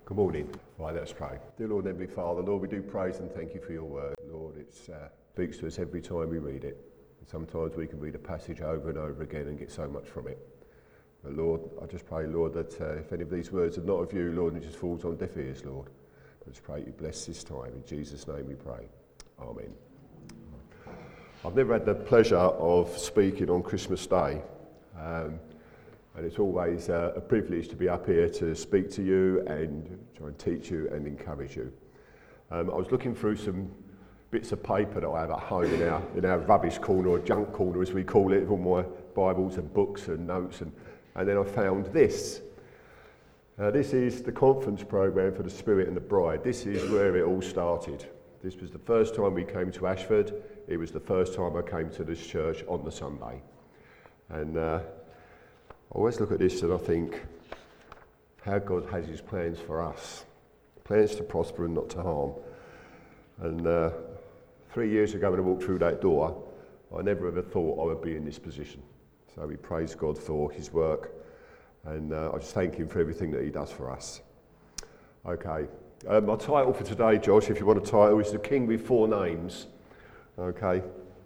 Good morning. Right, let's pray. Dear Lord, Heavenly Father, Lord, we do praise and thank you for your word. Lord, it speaks to us every time we read it. Sometimes we can read a passage over and over again and get so much from it. But Lord, I just pray, Lord, that if any of these words are not of you, Lord, it just falls on deaf ears, Lord. I just pray you bless this time. In Jesus' name we pray. Amen. I've never had the pleasure of speaking on Christmas Day. And it's always a privilege to be up here to speak to you and try and teach you and encourage you. I was looking through some bits of paper that I have at home in our rubbish corner, or junk corner as we call it, with all my Bibles and books and notes, and then I found this. This is the conference program for the Spirit and the Bride. This is where it all started. This was the first time we came to Ashford. It was the first time I came to this church on the Sunday. And I always look at this and I think how God has his plans for us. Plans to prosper and not to harm. And 3 years ago when I walked through that door, I never ever thought I would be in this position. So we praise God for his work, and I just thank him for everything that he does for us. Okay, my title for today, Josh, if you want a title, is The King with Four Names. Okay.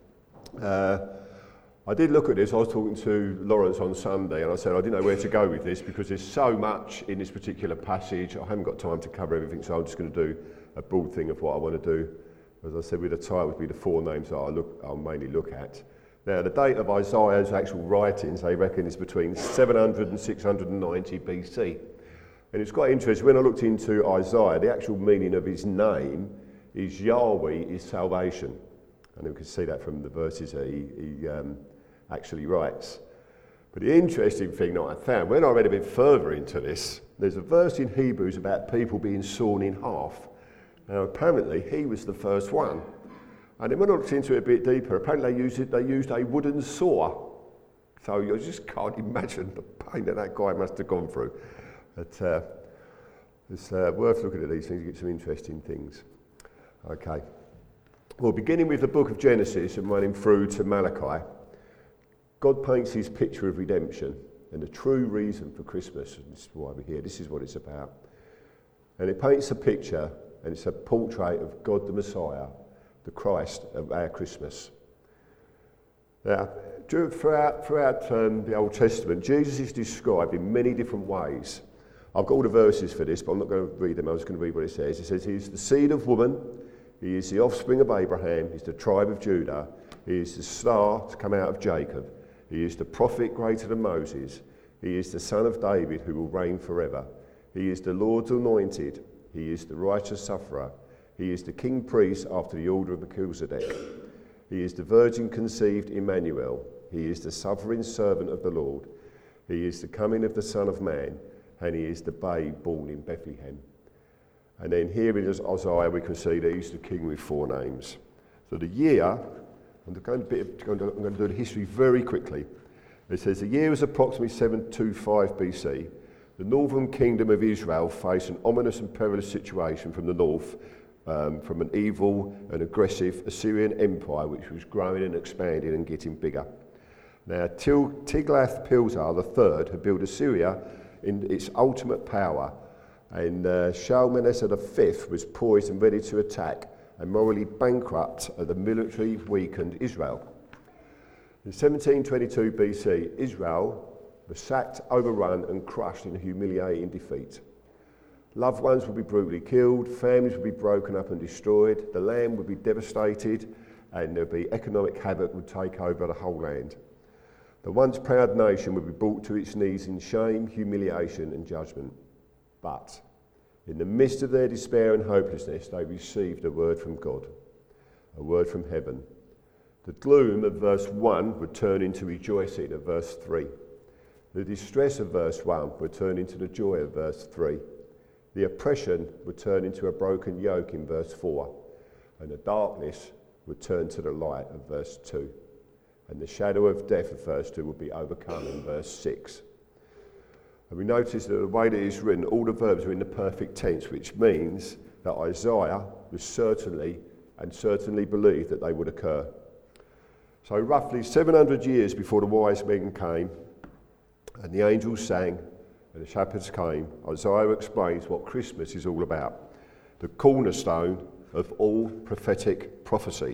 I did look at this. I was talking to Lawrence on Sunday and I said I didn't know where to go with this because there's so much in this particular passage. I haven't got time to cover everything, so I'm just going to do a broad thing of what I want to do. As I said, with the title would be the four names that I'll mainly look at. Now, the date of Isaiah's actual writings, they reckon, is between 700 and 690 BC. And it's quite interesting. When I looked into Isaiah, the actual meaning of his name is Yahweh is salvation. And we can see that from the verses that he actually writes. But the interesting thing that I found, when I read a bit further into this, there's a verse in Hebrews about people being sawn in half. Now apparently he was the first one. And then when I looked into it a bit deeper, apparently they used a wooden saw. So you just can't imagine the pain that guy must have gone through. But it's worth looking at these things, you get some interesting things. Okay. Well, beginning with the book of Genesis and running through to Malachi, God paints his picture of redemption and the true reason for Christmas. And this is why we're here. This is what it's about. And it paints a picture, and it's a portrait of God the Messiah, the Christ of our Christmas. Now, throughout the Old Testament, Jesus is described in many different ways. I've got all the verses for this, but I'm not going to read them. I'm just going to read what it says. It says, he is the seed of woman. He is the offspring of Abraham. He's the tribe of Judah. He is the star to come out of Jacob. He is the prophet greater than Moses. He is the son of David who will reign forever. He is the Lord's anointed. He is the righteous sufferer. He is the king priest after the order of Melchizedek. He is the virgin conceived Emmanuel. He is the suffering servant of the Lord. He is the coming of the Son of Man, and he is the babe born in Bethlehem. And then here in Isaiah we can see that he's the king with four names. So the year, I'm going to do the history very quickly. It says the year was approximately 725 BC. The northern kingdom of Israel faced an ominous and perilous situation from the north, from an evil and aggressive Assyrian empire which was growing and expanding and getting bigger. Now Tiglath-Pileser III had built Assyria in its ultimate power, and Shalmaneser V was poised and ready to attack and morally bankrupt at the military weakened Israel. In 1722 BC, Israel was sacked, overrun and crushed in a humiliating defeat. Loved ones would be brutally killed, families would be broken up and destroyed, the land would be devastated, and there would be economic havoc would take over the whole land. The once proud nation would be brought to its knees in shame, humiliation and judgment. But in the midst of their despair and hopelessness, they received a word from God, a word from heaven. The gloom of verse 1 would turn into rejoicing of verse 3. The distress of verse 1 would turn into the joy of verse 3. The oppression would turn into a broken yoke in verse 4. And the darkness would turn to the light of verse 2. And the shadow of death of verse 2 would be overcome in verse 6. And we notice that the way that it's written, all the verbs are in the perfect tense, which means that Isaiah was certainly believed that they would occur. So roughly 700 years before the wise men came and the angels sang, and the shepherds came, Isaiah explains what Christmas is all about, the cornerstone of all prophetic prophecy.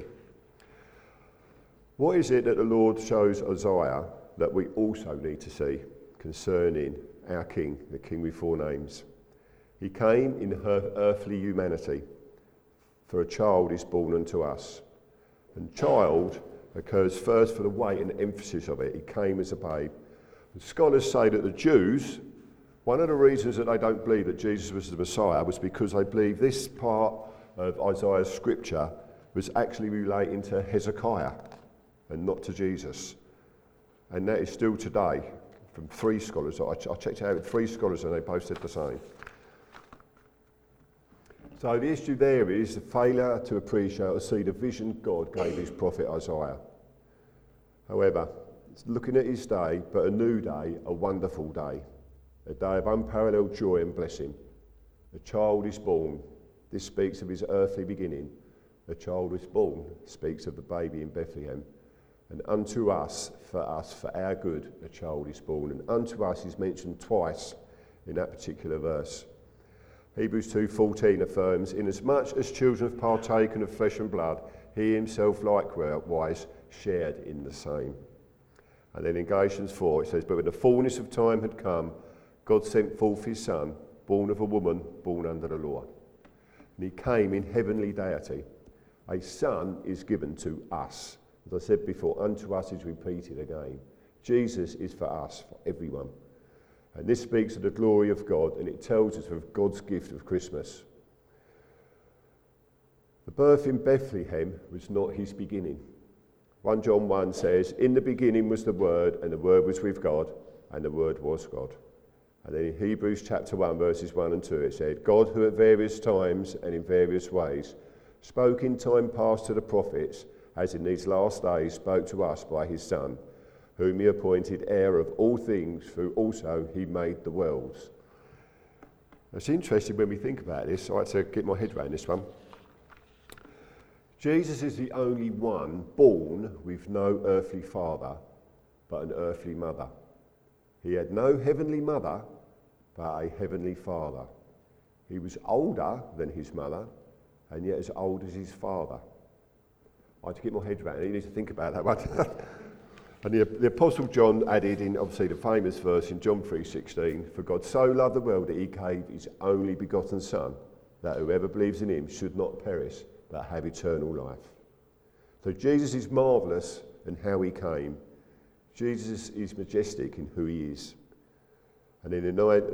What is it that the Lord shows Isaiah that we also need to see concerning our King, the King with four names? He came in her earthly humanity, for a child is born unto us. And child occurs first for the weight and emphasis of it. He came as a babe. And scholars say that the Jews, one of the reasons that they don't believe that Jesus was the Messiah was because they believe this part of Isaiah's scripture was actually relating to Hezekiah and not to Jesus. And that is still today from three scholars. I checked it out with three scholars and they both said the same. So the issue there is the failure to appreciate or see the vision God gave his prophet Isaiah. However, looking at his day, but a new day, a wonderful day, a day of unparalleled joy and blessing. A child is born. This speaks of his earthly beginning. A child is born speaks of the baby in Bethlehem. And unto us, for our good, a child is born. And unto us is mentioned twice in that particular verse. Hebrews 2:14 affirms, inasmuch as children have partaken of flesh and blood, he himself likewise shared in the same. And then in Galatians 4 it says, but when the fullness of time had come, God sent forth his Son, born of a woman, born under the law. And he came in heavenly deity. A son is given to us. As I said before, unto us is repeated again. Jesus is for us, for everyone. And this speaks of the glory of God, and it tells us of God's gift of Christmas. The birth in Bethlehem was not his beginning. 1 John 1 says, in the beginning was the Word, and the Word was with God, and the Word was God. And then in Hebrews chapter 1, verses 1 and 2, it said, God, who at various times and in various ways spoke in time past to the prophets, as in these last days spoke to us by his Son, whom he appointed heir of all things, through also he made the worlds. It's interesting when we think about this. I like to get my head around this one. Jesus is the only one born with no earthly father, but an earthly mother. He had no heavenly mother, but a heavenly father. He was older than his mother, and yet as old as his father. I had to get my head around it. You need to think about that one. And the Apostle John added in, obviously, the famous verse in John 3:16, for God so loved the world that he gave his only begotten Son, that whoever believes in him should not perish, but have eternal life. So Jesus is marvellous in how he came. Jesus is majestic in who he is. And in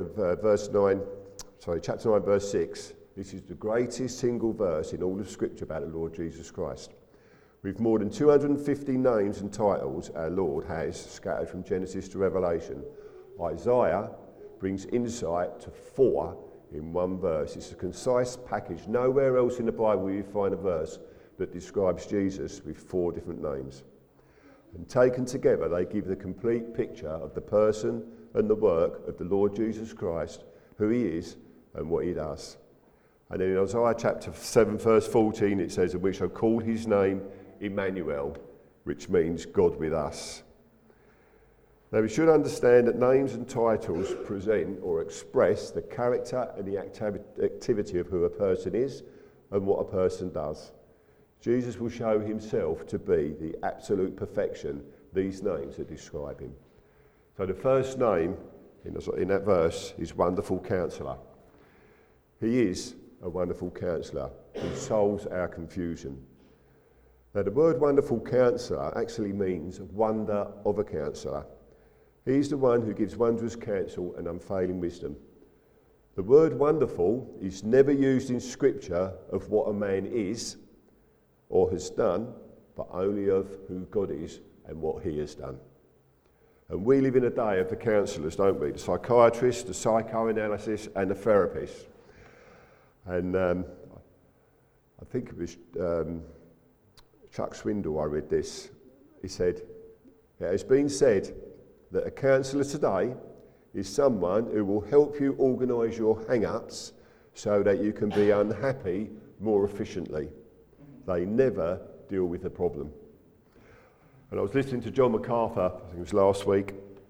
chapter 9, verse 6, this is the greatest single verse in all of Scripture about the Lord Jesus Christ. With more than 250 names and titles our Lord has scattered from Genesis to Revelation, Isaiah brings insight to 4 in one verse. It's a concise package. Nowhere else in the Bible will you find a verse that describes Jesus with 4 different names. And taken together, they give the complete picture of the person and the work of the Lord Jesus Christ, who he is and what he does. And then in Isaiah chapter 7, verse 14, it says, and we shall call his name Emmanuel, which means God with us. Now we should understand that names and titles present or express the character and the activity of who a person is and what a person does. Jesus will show himself to be the absolute perfection these names that describe him. So the first name in that verse is Wonderful Counselor. He is a wonderful counsellor who solves our confusion. Now the word Wonderful Counselor actually means wonder of a counsellor. He's the one who gives wondrous counsel and unfailing wisdom. The word wonderful is never used in Scripture of what a man is or has done, but only of who God is and what he has done. And we live in a day of the counsellors, don't we? The psychiatrists, the psychoanalysis and the therapists. And I think it was Chuck Swindoll, I read this. He said, it has been said that a counsellor today is someone who will help you organise your hang-ups so that you can be unhappy more efficiently. They never deal with the problem. And I was listening to John MacArthur, I think it was last week,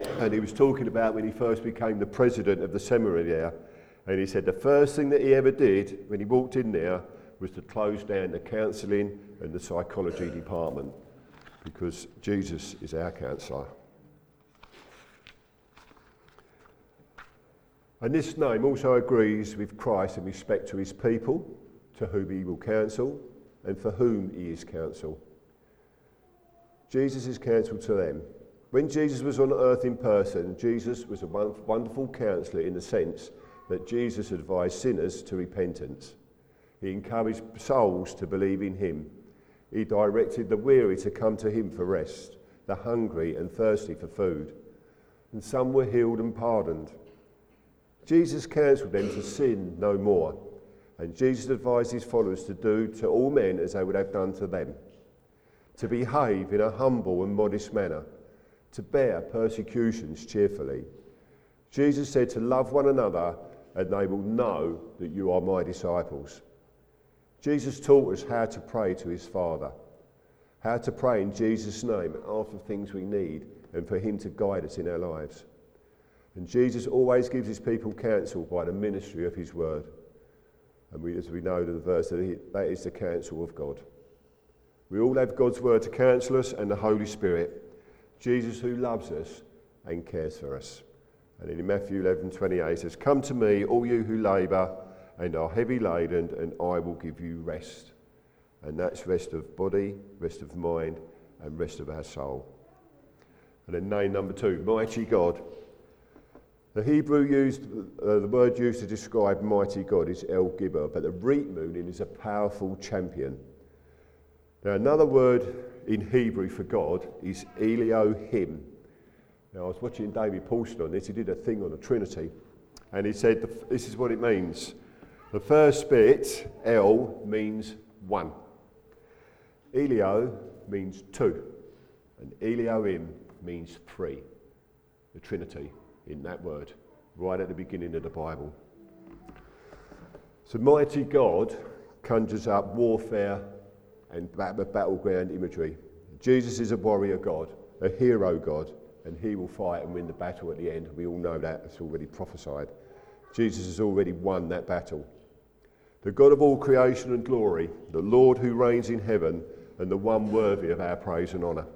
And he was talking about when he first became the president of the seminary there. And he said the first thing that he ever did when he walked in there was to close down the counselling and the psychology department, because Jesus is our counsellor. And this name also agrees with Christ in respect to his people, to whom he will counsel, and for whom he is counsel. Jesus is counsel to them. When Jesus was on earth in person, Jesus was a wonderful counsellor in the sense that Jesus advised sinners to repentance. He encouraged souls to believe in him. He directed the weary to come to him for rest, the hungry and thirsty for food. And some were healed and pardoned. Jesus counselled them to sin no more. And Jesus advised his followers to do to all men as they would have done to them. To behave in a humble and modest manner. To bear persecutions cheerfully. Jesus said to love one another, and they will know that you are my disciples. Jesus taught us how to pray to his Father, how to pray in Jesus' name and ask for things we need and for him to guide us in our lives. And Jesus always gives his people counsel by the ministry of his word. And as we know the verse, that is the counsel of God. We all have God's word to counsel us and the Holy Spirit, Jesus who loves us and cares for us. And in Matthew 11:28 it says, "Come to me, all you who labour and are heavy laden, and I will give you rest." And that's rest of body, rest of mind, and rest of our soul. And then name number 2, mighty God. The Hebrew the word used to describe mighty God is El Gibber, but the root meaning is a powerful champion. Now another word in Hebrew for God is Elohim. Now I was watching David Paulson on this, he did a thing on the Trinity, and he said this is what it means. The first bit, El, means one. Elio means two, and Elohim means three. The Trinity in that word, right at the beginning of the Bible. So mighty God conjures up warfare and battleground imagery. Jesus is a warrior God, a hero God, and he will fight and win the battle at the end. We all know that, it's already prophesied. Jesus has already won that battle. The God of all creation and glory, the Lord who reigns in heaven, and the one worthy of our praise and honour.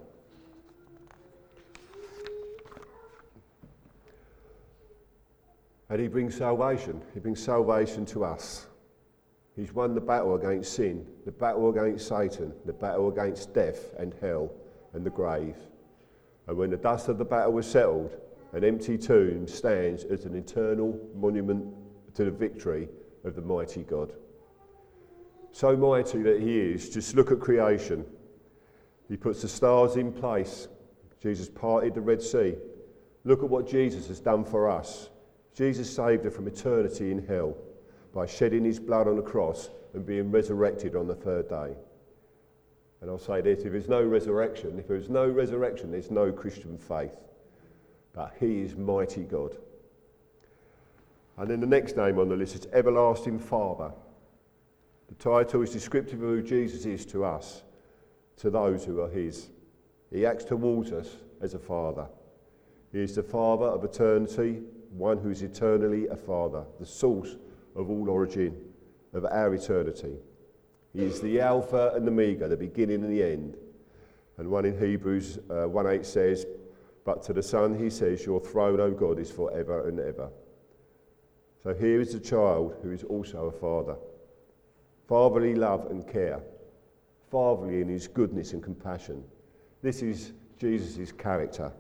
And he brings salvation. He brings salvation to us. He's won the battle against sin, the battle against Satan, the battle against death and hell and the grave. And when the dust of the battle was settled, an empty tomb stands as an eternal monument to the victory of the mighty God. So mighty that he is, just look at creation. He puts the stars in place. Jesus parted the Red Sea. Look at what Jesus has done for us. Jesus saved us from eternity in hell by shedding his blood on the cross and being resurrected on the third day. And I'll say this, if there's no resurrection, there's no Christian faith. But he is mighty God. And then the next name on the list is Everlasting Father. The title is descriptive of who Jesus is to us, to those who are his. He acts towards us as a father. He is the Father of eternity, one who is eternally a father, the source of all origin, of our eternity. He is the Alpha and the Omega, the beginning and the end. And one in Hebrews 1:8 says, "But to the Son he says, your throne, O God, is forever and ever." So here is the child who is also a father. Fatherly love and care. Fatherly in his goodness and compassion. This is Jesus' character.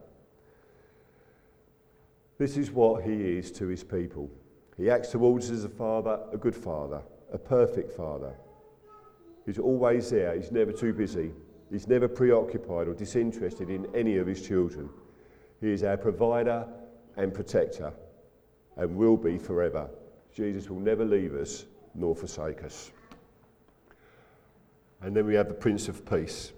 This is what he is to his people. He acts towards us as a father, a good father, a perfect father. He's always there, he's never too busy. He's never preoccupied or disinterested in any of his children. He is our provider and protector, and will be forever. Jesus will never leave us nor forsake us. And then we have the Prince of Peace.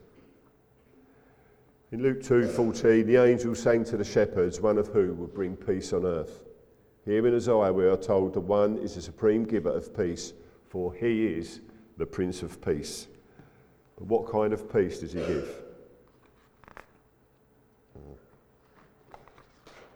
In Luke 2:14, the angel sang to the shepherds, one of whom would bring peace on earth. Here in Isaiah we are told the one is the supreme giver of peace, for he is the Prince of Peace. But what kind of peace does he give?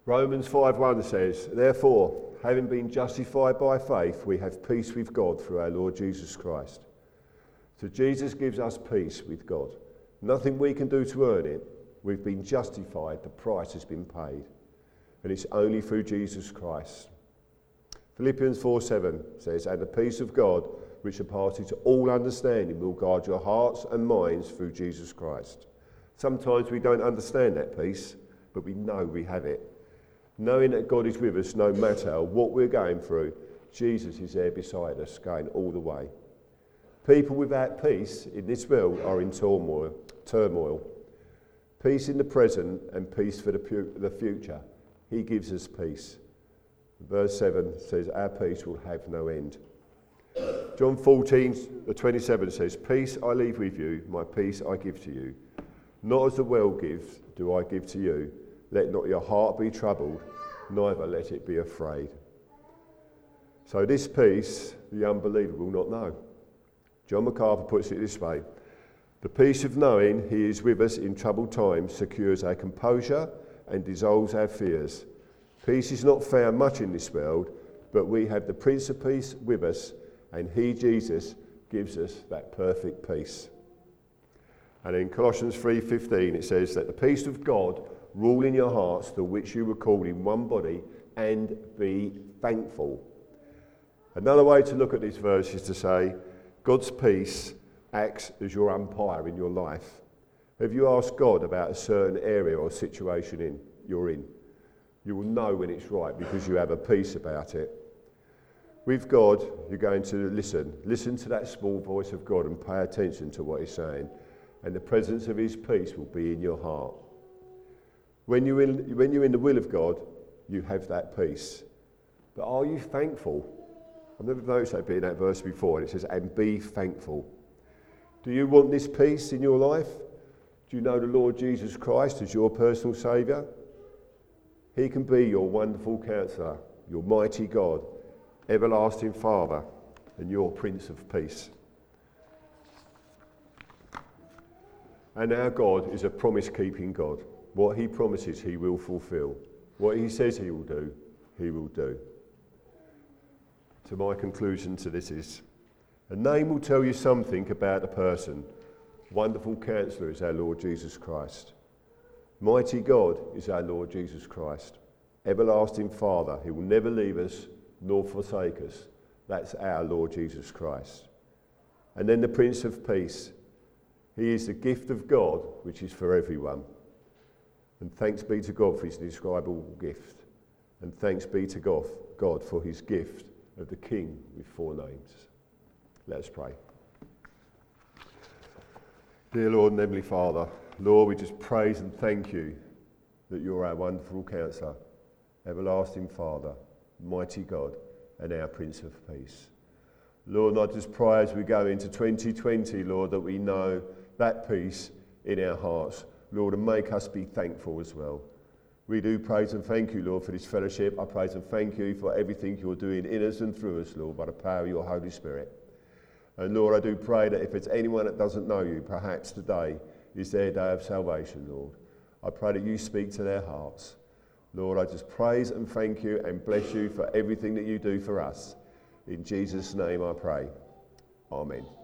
Romans 5:1 says, therefore, having been justified by faith, we have peace with God through our Lord Jesus Christ. So Jesus gives us peace with God. Nothing we can do to earn it. We've been justified. The price has been paid. And it's only through Jesus Christ. Philippians 4:7 says, and the peace of God, which surpasses all understanding, will guard your hearts and minds through Jesus Christ. Sometimes we don't understand that peace, but we know we have it. Knowing that God is with us no matter what we're going through, Jesus is there beside us, going all the way. People without peace in this world are in turmoil. Peace in the present and peace for the future. He gives us peace. Verse 7 says, our peace will have no end. John 14:27 says, peace I leave with you, my peace I give to you. Not as the world gives, do I give to you. Let not your heart be troubled, neither let it be afraid. So this peace, the unbeliever will not know. John MacArthur puts it this way, the peace of knowing he is with us in troubled times secures our composure and dissolves our fears. Peace is not found much in this world, but we have the Prince of Peace with us, and he, Jesus, gives us that perfect peace. And in Colossians 3:15 it says that the peace of God rule in your hearts, to which you were called in one body, and be thankful. Another way to look at this verse is to say, God's peace acts as your umpire in your life. Have you asked God about a certain area or situation you're in? You will know when it's right because you have a peace about it. With God, you're going to listen to that small voice of God and pay attention to what he's saying, and the presence of his peace will be in your heart. When you're in the will of God, you have that peace. But are you thankful? I've never noticed that being in that verse before, and it says, and be thankful. Do you want this peace in your life? Do you know the Lord Jesus Christ as your personal Saviour? He can be your wonderful Counsellor, your mighty God, everlasting Father, and your Prince of Peace. And our God is a promise-keeping God. What he promises, he will fulfil. What he says he will do, he will do. So my conclusion to this is, a name will tell you something about a person. Wonderful Counsellor is our Lord Jesus Christ. Mighty God is our Lord Jesus Christ. Everlasting Father, he will never leave us nor forsake us. That's our Lord Jesus Christ. And then the Prince of Peace. He is the gift of God, which is for everyone. And thanks be to God for his indescribable gift. And thanks be to God for his gift of the King with 4 names. Let us pray. Dear Lord and Heavenly Father, Lord, we just praise and thank you that you're our wonderful Counsellor, everlasting Father, mighty God, and our Prince of Peace. Lord, I just pray as we go into 2020, Lord, that we know that peace in our hearts, Lord, and make us be thankful as well. We do praise and thank you, Lord, for this fellowship. I praise and thank you for everything you're doing in us and through us, Lord, by the power of your Holy Spirit. And Lord, I do pray that if it's anyone that doesn't know you, perhaps today is their day of salvation, Lord. I pray that you speak to their hearts. Lord, I just praise and thank you and bless you for everything that you do for us. In Jesus' name I pray. Amen.